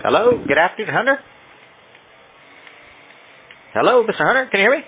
Hello, good afternoon, Hunter. Hello, Mr. Hunter, can you hear me?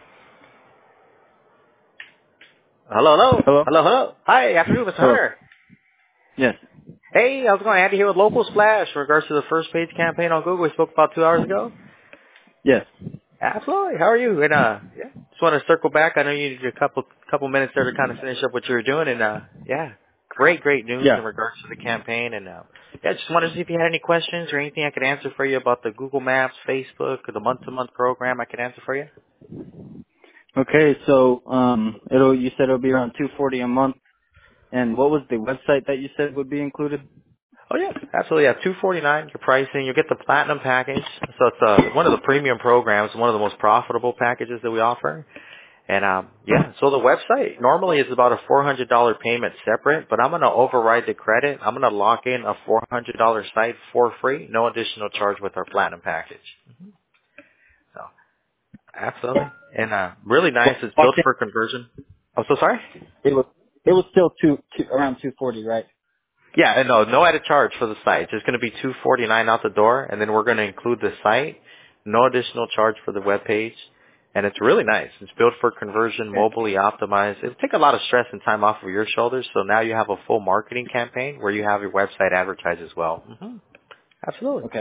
Hello. Hello? Hi, afternoon, Mr. Hello. Hunter. Yes. Hey, how's it going? Andy here with Local Splash in regards to the first page campaign on Google we spoke about 2 hours ago. Yes. Absolutely. How are you? And yeah, just want to circle back. I know you needed a couple minutes there to kind of finish up what you were doing, and yeah, great news in Yeah. regards to the campaign. And yeah, just wanted to see if you had any questions or anything I could answer for you about the Google Maps, Facebook, or the month-to-month program. I could answer for you. Okay, so you said it'll be around $240 a month. And what was the website that you said would be included? Oh yeah, absolutely. Yeah, $249. Your pricing. You'll get the platinum package. So it's one of the premium programs, one of the most profitable packages that we offer. And yeah, so the website normally is about a $400 payment separate, but I'm going to override the credit. I'm going to lock in a $400 site for free, no additional charge with our platinum package. So absolutely, and really nice. It's built for conversion. I'm so sorry. It was still around 240, right? Yeah, and no added charge for the site. It's just going to be $249 out the door, and then we're going to include the site, no additional charge for the web page, and it's really nice. It's built for conversion, Okay. mobily optimized. It'll take a lot of stress and time off of your shoulders, so now you have a full marketing campaign where you have your website advertised as well. Absolutely. Okay.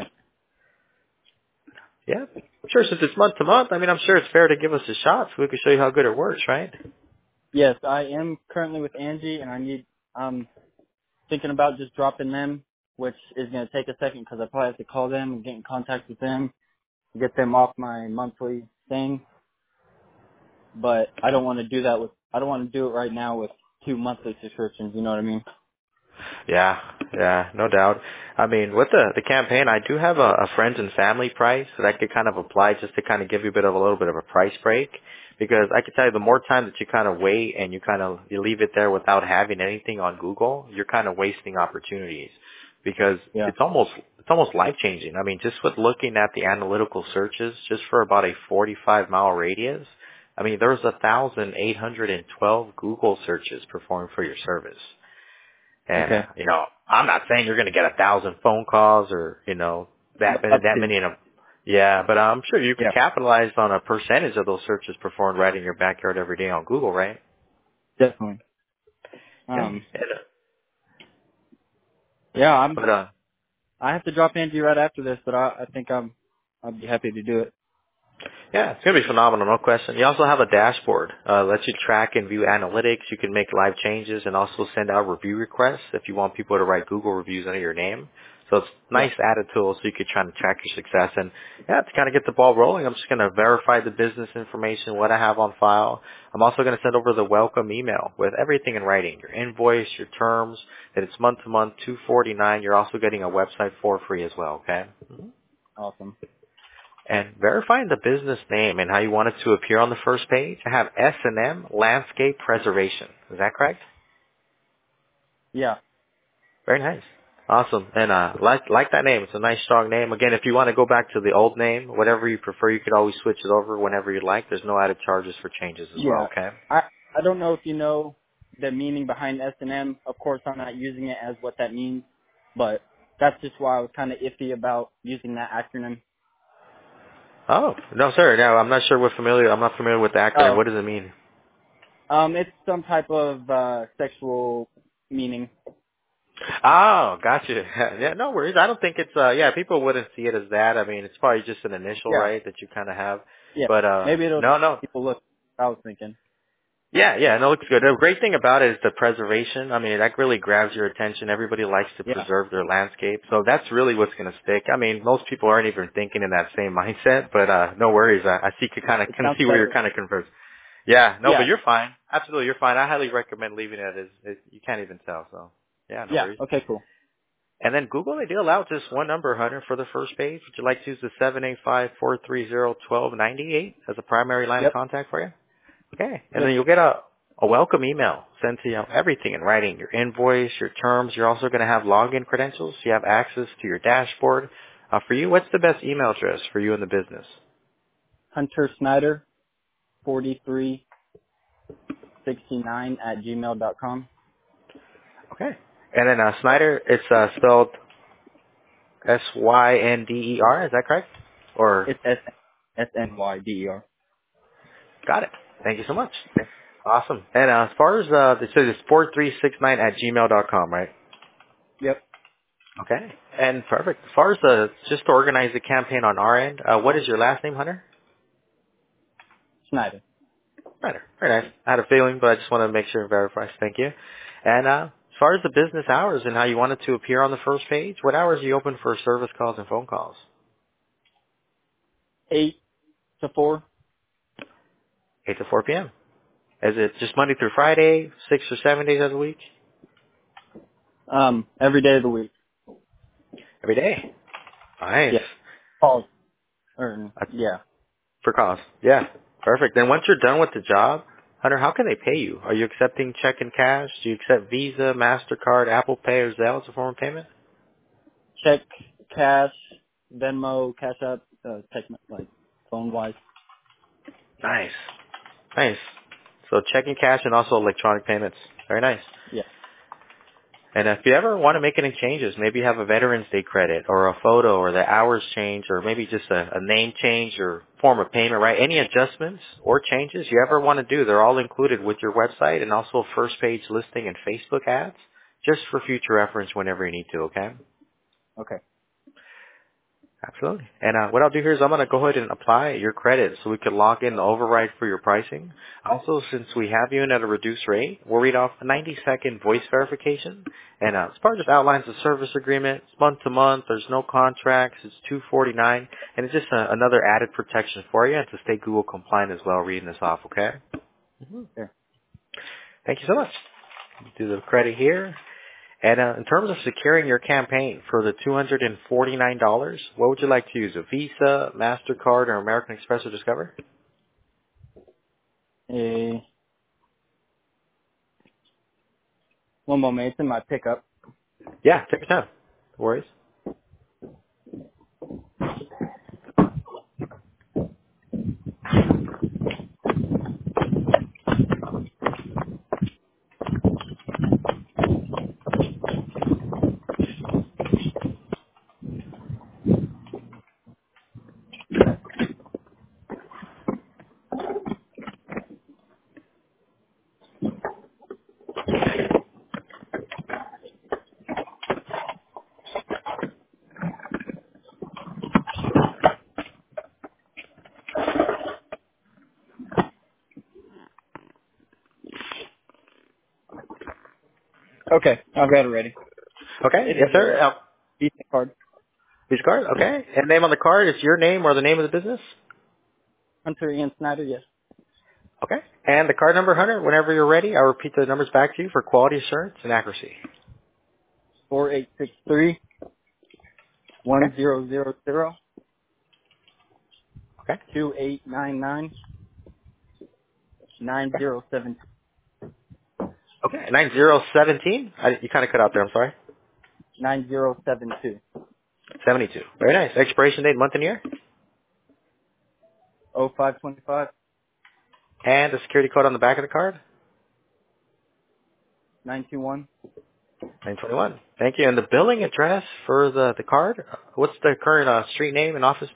Yeah. Sure, since it's month to month, I mean, I'm sure it's fair to give us a shot so we can show you how good it works, right? Yes, I am currently with Angie, and I'm thinking about just dropping them, which is going to take a second because I probably have to call them and get in contact with them, get them off my monthly thing. But I don't want to I don't want to do it right now with 2 monthly subscriptions, you know what I mean? Yeah, no doubt. I mean, with the campaign, I do have a friends and family price that I could kind of apply just to kind of give you a little bit of a price break. Because I can tell you, the more time that you kind of wait and you leave it there without having anything on Google, you're kind of wasting opportunities. Because Yeah. it's almost life changing. I mean, just with looking at the analytical searches, just for about a 45-mile radius, I mean, there was 1,812 Google searches performed for your service. And, Okay. I'm not saying you're going to get 1,000 phone calls or, But up that to. many in a, yeah, but I'm sure you could Yeah. capitalize on a percentage of those searches performed right in your backyard every day on Google, right? Definitely. Yeah. Yeah, But, I have to drop Angie right after this, but I think I'd be happy to do it. yeah, it's going to be phenomenal, no question. You also have a dashboard. Lets you track and view analytics. You can make live changes and also send out review requests if you want people to write Google reviews under your name. So it's a Yeah. nice added tool so you could try to track your success. And yeah, to kind of get the ball rolling, I'm just going to verify the business information, what I have on file. I'm also going to send over the welcome email with everything in writing, your invoice, your terms, that it's month to month, $249. You're also getting a website for free as well, okay? Awesome. And verifying the business name and how you want it to appear on the first page, I have S&M Landscape Preservation. Is that correct? Yeah. Very nice. Awesome. And like that name. It's a nice strong name. Again, if you want to go back to the old name, whatever you prefer, you could always switch it over whenever you'd like. There's no added charges for changes as well, Yeah. okay? I don't know if you know the meaning behind S&M. Of course, I'm not using it as what that means, but that's just why I was kind of iffy about using that acronym. Oh, no sir. No, I'm not sure I'm not familiar with the acronym. Oh. What does it mean? It's some type of sexual meaning. Oh, gotcha. Yeah, no worries. I don't think it's yeah, people wouldn't see it as that. I mean, it's probably just an initial, Yeah. right, that you kind of have. Yeah. But Maybe it'll no. people look. I was thinking. Yeah, no, it looks good. The great thing about it is the preservation. I mean, that really grabs your attention. Everybody likes to Yeah. preserve their landscape. So that's really what's going to stick. I mean, most people aren't even thinking in that same mindset, but no worries. I see you kind of It can sounds see where you're better. kind of conversed. Yeah, no, but Yeah. you're fine. Absolutely, you're fine. I highly recommend leaving it as you can't even tell. So, yeah, no Yeah. worries. Okay. Cool. And then Google, they do allow just one number, Hunter, for the first page. Would you like to use the 785-430-1298 as a primary line of Yep. contact for you? Okay. And Yes. then you'll get a welcome email sent to you, everything in writing, your invoice, your terms. You're also going to have login credentials. So you have access to your dashboard. For you, what's the best email address for you in the business? Hunter Snyder 4369 at gmail.com. Okay. And then Snyder, it's spelled Synder, is that correct? Or It's SNYDER. got it. Thank you so much. Awesome. And as far as it says it's 4369 at gmail.com, right? Yep. Okay. And perfect. As far as just to organize the campaign on our end, what is your last name, Hunter? Snyder. Hunter. Very nice. I had a feeling, but I just want to make sure and verify. Thank you. And as far as the business hours and how you want it to appear on the first page, what hours are you open for service calls and phone calls? 8 to 4. 8 to 4 p.m. Is it just Monday through Friday, 6 or 7 days of the week? Every day of the week. Every day. Nice. Yeah. Calls. Or, yeah. For calls. Yeah. Perfect. Then once you're done with the job, Hunter, how can they pay you? Are you accepting check and cash? Do you accept Visa, MasterCard, Apple Pay, or Zelle as a form of payment? Check, cash, Venmo, Cash App, like phone wise. Nice. Nice. So checking cash and also electronic payments. Very nice. Yeah. And if you ever want to make any changes, maybe you have a Veterans Day credit or a photo or the hours change or maybe just a name change or form of payment, right? Any adjustments or changes you ever want to do, they're all included with your website and also first page listing and Facebook ads just for future reference whenever you need to, okay? Okay. Absolutely. And what I'll do here is I'm going to go ahead and apply your credit so we can log in the override for your pricing. Also, since we have you in at a reduced rate, we'll read off a 90-second voice verification. And this part just outlines the service agreement. It's month to month. There's no contracts. It's $249. And it's just another added protection for you and to stay Google compliant as well reading this off, okay? Sure. Thank you so much. Do the credit here. And in terms of securing your campaign for the $249, what would you like to use? A Visa, MasterCard, or American Express or Discover? One moment. It's in my pickup. Yeah, take your time. No worries. Okay. I've got it ready. Okay, It yes, is sir. a Visa card. Visa card, okay. And name on the card is your name or the name of the business? Hunter Ian Snyder, yes. Okay. And the card number, Hunter, whenever you're ready, I'll repeat the numbers back to you for quality assurance and accuracy. 4863 Okay. 1000 Okay. 2899 9072. Okay. 9017. You kind of cut out there. I'm sorry. 9072. 72. Very nice. Expiration date, month and year. 0525 And the security code on the back of the card. 921. 921. Thank you. And the billing address for the card, what's the current street name and office,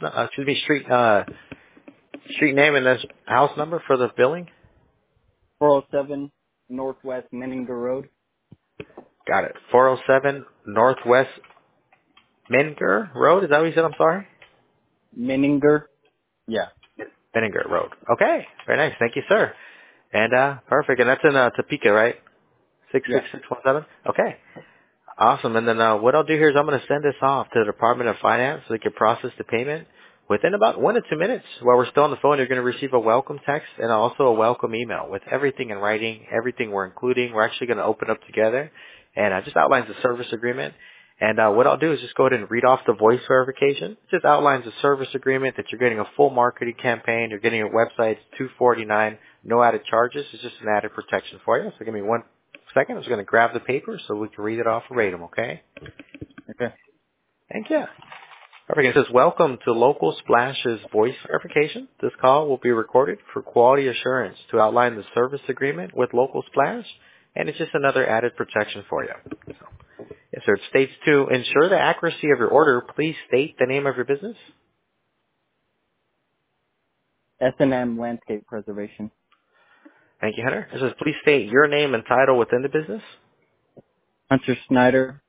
street name and this house number for the billing? 407 Northwest Menninger Road. Got it. 407 Northwest Meninger Road. Is that what you said? I'm sorry? Menninger? Yeah. Meninger Road. Okay. Very nice. Thank you, sir. And perfect. And that's in Topeka, right? Yeah. 66617? Okay. Awesome. And then what I'll do here is I'm going to send this off to the Department of Finance so they can process the payment. Within about 1 to 2 minutes, while we're still on the phone, you're going to receive a welcome text and also a welcome email with everything in writing, everything we're including. We're actually going to open up together, and just outlines the service agreement. And what I'll do is just go ahead and read off the voice verification. It just outlines the service agreement that you're getting a full marketing campaign. You're getting a website. It's $249, no added charges. It's just an added protection for you. So give me 1 second. I'm just going to grab the paper so we can read it off and rate them, okay? Okay. Thank you. Perfect. It says, welcome to Local Splash's voice verification. This call will be recorded for quality assurance to outline the service agreement with Local Splash, and it's just another added protection for you. So, Yes, sir. It states to ensure the accuracy of your order, please state the name of your business. S&M Landscape Preservation. Thank you, Hunter. It says please state your name and title within the business. Hunter Snyder.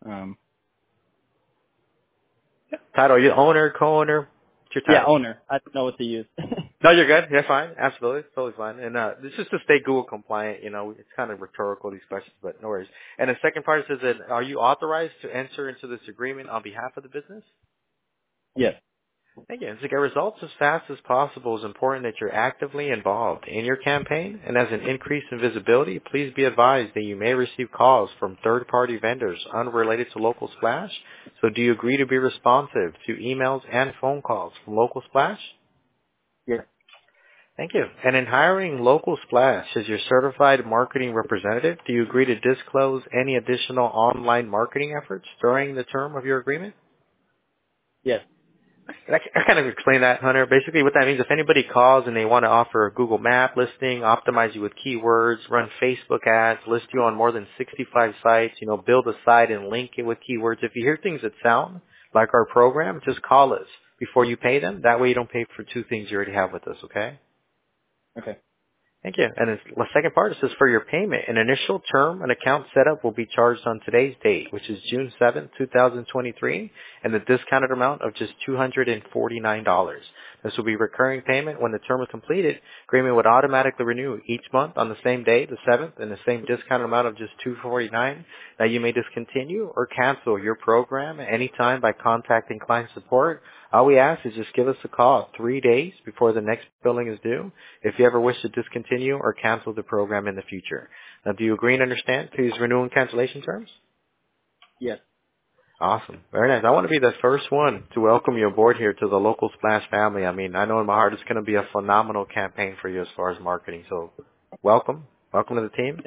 Title, you owner, co-owner? What's your Yeah, title? owner. I don't know what to use. No, you're good. You're fine. Absolutely. Totally fine. And this is to stay Google compliant. You know, it's kind of rhetorical, these questions, but no worries. And the second part says that, are you authorized to enter into this agreement on behalf of the business? Yes. Thank you. And to get results as fast as possible, it's important that you're actively involved in your campaign. And as an increase in visibility, please be advised that you may receive calls from third-party vendors unrelated to Local Splash. So do you agree to be responsive to emails and phone calls from Local Splash? Yes. Thank you. And in hiring Local Splash as your certified marketing representative, do you agree to disclose any additional online marketing efforts during the term of your agreement? Yes. I kind of explain that, Hunter. Basically what that means, if anybody calls and they want to offer a Google Map listing, optimize you with keywords, run Facebook ads, list you on more than 65 sites, you know, build a site and link it with keywords. If you hear things that sound like our program, just call us before you pay them. That way you don't pay for two things you already have with us, okay? Okay. Thank you. And the second part says for your payment, an initial term and account setup will be charged on today's date, which is June 7th, 2023, and the discounted amount of just $249. This will be recurring payment when the term is completed. Agreement would automatically renew each month on the same day, the 7th, and the same discounted amount of just $249. Now you may discontinue or cancel your program at any time by contacting client support. All we ask is just give us a call 3 days before the next billing is due if you ever wish to discontinue or cancel the program in the future. Now, do you agree and understand these renewal and cancellation terms? Yes. Awesome. Very nice. I want to be the first one to welcome you aboard here to the Local Splash family. I mean, I know in my heart it's going to be a phenomenal campaign for you as far as marketing. So welcome. Welcome to the team.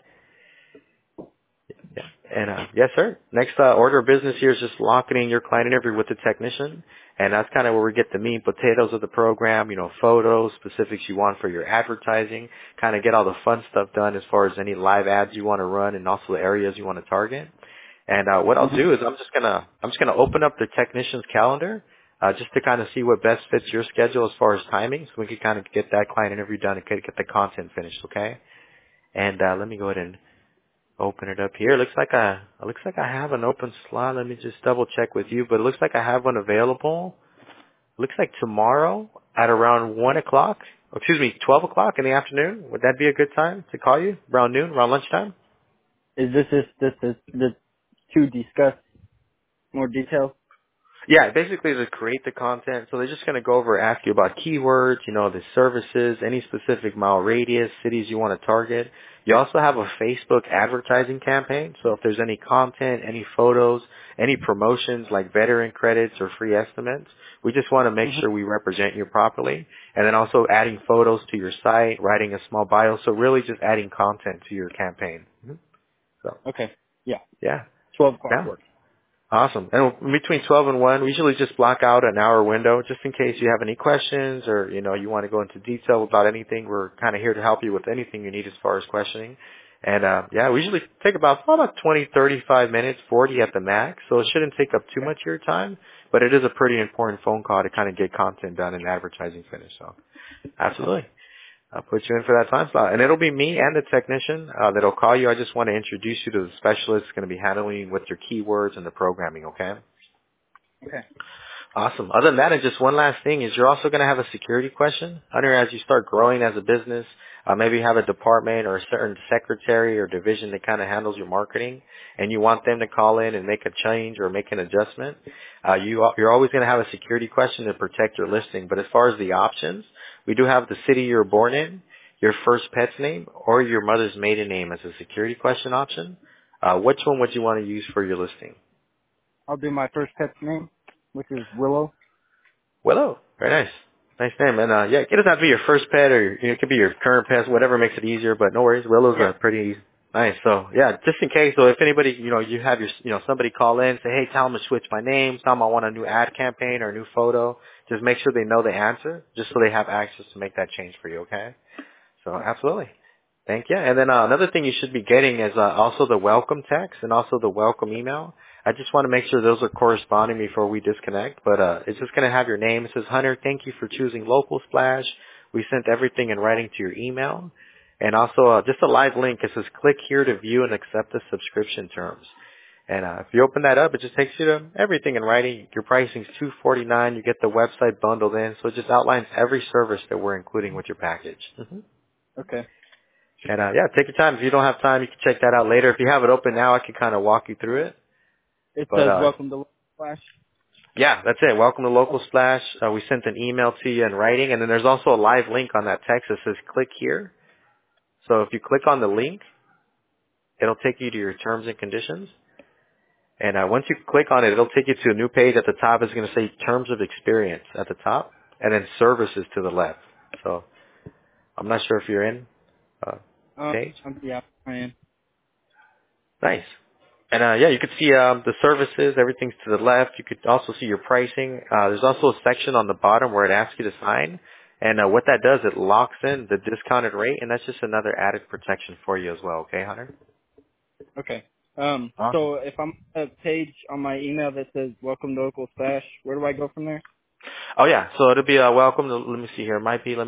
Yeah. And yes, sir. Next order of business here is just locking in your client interview with the technician. And that's kind of where we get the meat and potatoes of the program, you know, photos, specifics you want for your advertising, kind of get all the fun stuff done as far as any live ads you want to run and also the areas you want to target. And what I'll do is I'm just gonna open up the technician's calendar just to kind of see what best fits your schedule as far as timing, so we can kind of get that client interview done and get the content finished, okay? And let me go ahead and open it up here. It looks like I have an open slot. Let me just double check with you, but it looks like I have one available. It looks like tomorrow at around 12 o'clock in the afternoon. Would that be a good time to call you? Around noon, around lunchtime? Is this to discuss more details? Yeah, basically to create the content. So they're just going to go over, ask you about keywords, you know, the services, any specific mile radius, cities you want to target. You also have a Facebook advertising campaign. So if there's any content, any photos, any promotions like veteran credits or free estimates, we just want to make sure we represent you properly. And then also adding photos to your site, writing a small bio. So really just adding content to your campaign. So, Okay. Yeah. yeah. 12 o'clock Yeah. works. Awesome. And between 12 and 1, we usually just block out an hour window just in case you have any questions or, you know, you want to go into detail about anything. We're kind of here to help you with anything you need as far as questioning. And, yeah, we usually take about 20, 35 minutes, 40 at the max. So it shouldn't take up too much of your time, but it is a pretty important phone call to kind of get content done and advertising finished. So absolutely. I'll put you in for that time slot. And it'll be me and the technician that'll call you. I just want to introduce you to the specialist that's going to be handling with your keywords and the programming, okay? Okay. Awesome. Other than that, and just one last thing is you're also going to have a security question. Hunter, as you start growing as a business, maybe you have a department or a certain secretary or division that kind of handles your marketing, and you want them to call in and make a change or make an adjustment. You're always going to have a security question to protect your listing. But as far as the options, we do have the city you were born in, your first pet's name, or your mother's maiden name as a security question option. Which one would you want to use for your listing? I'll do my first pet's name, which is Willow. Willow. Very nice. Nice name. And, yeah, it doesn't have to be your first pet or it could be your current pet, whatever makes it easier, but no worries. Willow's pretty nice. So, yeah, just in case, so if anybody, you know, you have your, you know, somebody call in, say, hey, tell them to switch my name, tell them I want a new ad campaign or a new photo, just make sure they know the answer, just so they have access to make that change for you, okay? So, absolutely. Thank you. And then another thing you should be getting is also the welcome text and also the welcome email. I just want to make sure those are corresponding before we disconnect. But it's just going to have your name. It says, Hunter, thank you for choosing Local Splash. We sent everything in writing to your email. And also just a live link. It says, click here to view and accept the subscription terms. And if you open that up, it just takes you to everything in writing. Your pricing's $249. You get the website bundled in. So it just outlines every service that we're including with your package. Okay. And yeah, take your time. If you don't have time, you can check that out later. If you have it open now, I can kind of walk you through it. It But says welcome to Flash. yeah, that's it. Welcome to Local Splash. We sent an email to you in writing, and then there's also a live link on that text that says click here. So if you click on the link, it'll take you to your terms and conditions. And once you click on it, it'll take you to a new page. At the top is going to say terms of experience at the top, and then services to the left. So I'm not sure if you're in page. Yeah, I am. Nice. And yeah, you could see the services, everything's to the left. You could also see your pricing. There's also a section on the bottom where it asks you to sign. And what that does, it locks in the discounted rate, and that's just another added protection for you as well. Okay, Hunter? Okay. Awesome. So if I'm on a page on my email that says welcome to Local Splash, where do I go from there? Oh yeah, so it'll be welcome to, let me see here. It might be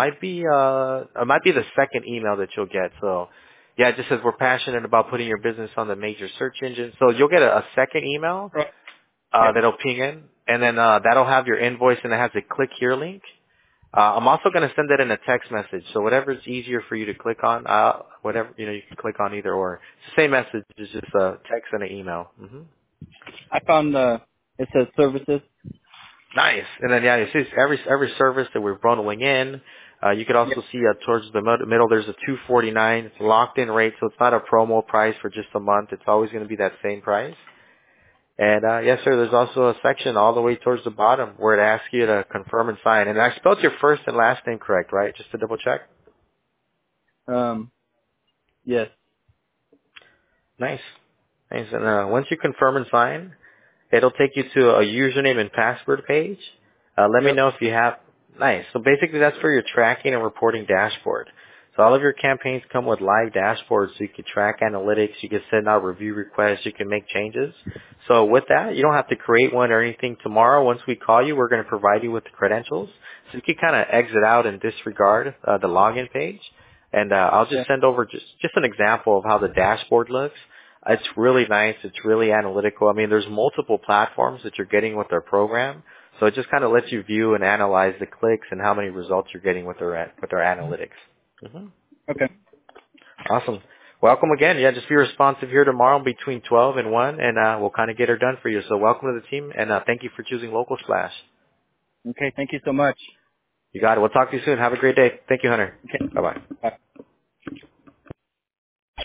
the second email that you'll get. So yeah, it just says we're passionate about putting your business on the major search engine. So you'll get a second email Right. Yeah. that'll ping in, and then that'll have your invoice, and it has a click here link. I'm also going to send that in a text message. So whatever's easier for you to click on, whatever, you can click on either or. It's the same message, it's just a text and an email. I found it says services. Nice. And then yeah, you see every service that we're bundling in. You could also see towards the middle there's a $249. It's locked in rate, so it's not a promo price for just a month. It's always going to be that same price. And yes, sir, there's also a section all the way towards the bottom where it asks you to confirm and sign. And I spelled your first and last name correct, right? Just to double check. Yes. Nice. Nice. And once you confirm and sign, it'll take you to a username and password page. Let me know if you have. Nice. So basically that's for your tracking and reporting dashboard. So all of your campaigns come with live dashboards so you can track analytics, you can send out review requests, you can make changes. So with that, you don't have to create one or anything tomorrow. Once we call you, we're going to provide you with the credentials. So you can kind of exit out and disregard the login page. And I'll just send over just an example of how the dashboard looks. It's really nice. It's really analytical. I mean, there's multiple platforms that you're getting with our program. So it just kind of lets you view and analyze the clicks and how many results you're getting with our analytics. Okay. Awesome. Welcome again. Yeah, just be responsive here tomorrow between 12 and 1, and we'll kind of get her done for you. So welcome to the team, and thank you for choosing Local Splash. Okay. Thank you so much. You got it. We'll talk to you soon. Have a great day. Thank you, Hunter. Okay. Bye-bye. Bye.